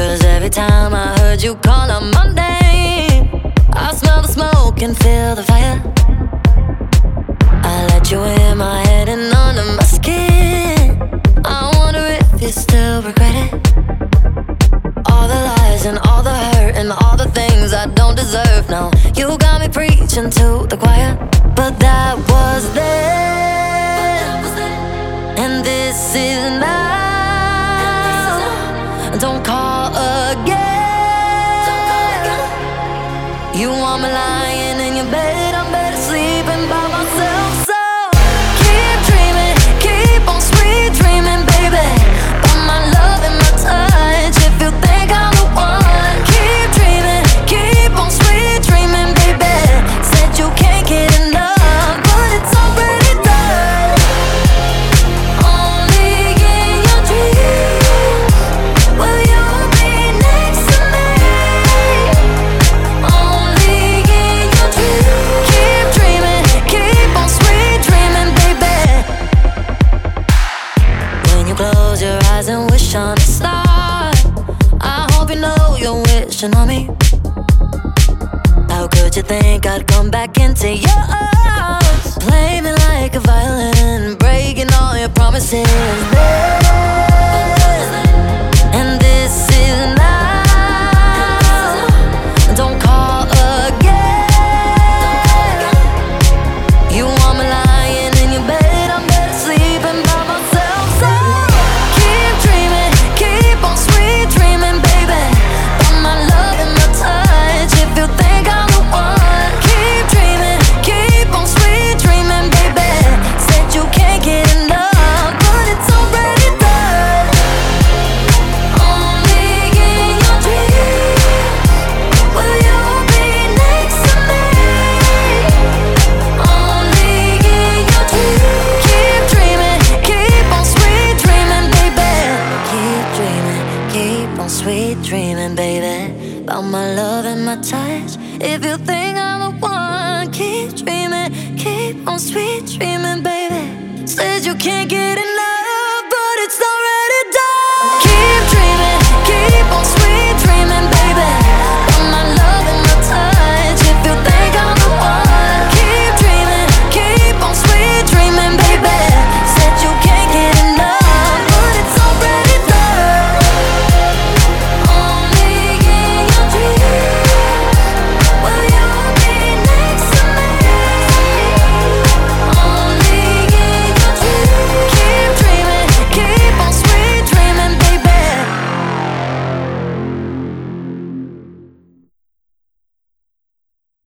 'Cause every time I heard you call on my name, I smell the smoke and feel the fire. I let you in my head and under my skin. I wonder if you still regret it. All the lies and all the hurt and all the things I don't deserve. Now you got me preaching to the choir, but that was then, and this is now. Don't call again. You want me lying in your bed, I'm better sleeping by myself. So keep dreaming, keep on sweet dreaming, baby, about my love and my touch. If you think I'm the one, keep dreaming, keep on sweet dreaming, baby. Said you can't get enough, but it's already done. Only in your dreams will you be next to me. Only in your dreams. Keep dreaming, keep on sweet dreaming, baby. When you close your eyes and wish on a star, I hope you know you're wishing on me. How could you think I'd come back into your arms? Play me like a violin, breaking all your promises. And this is now. Don't call again. You want me lying in your bed, I'm better sleeping by myself. So keep dreaming, keep on sweet dreaming, baby, about my love and my touch. If you think I'm the one, keep dreaming, keep on sweet dreaming, baby. Said you can't get enough, but it's already done. Only in your dreams will you be next to me. Only in your dreams. Keep dreaming, keep on sweet dreaming, baby. Keep dreaming, keep on sweet dreaming, baby, about my love and my touch. If you think I'm the one, keep dreaming, keep on sweet dreaming, baby. Said you can't get enough.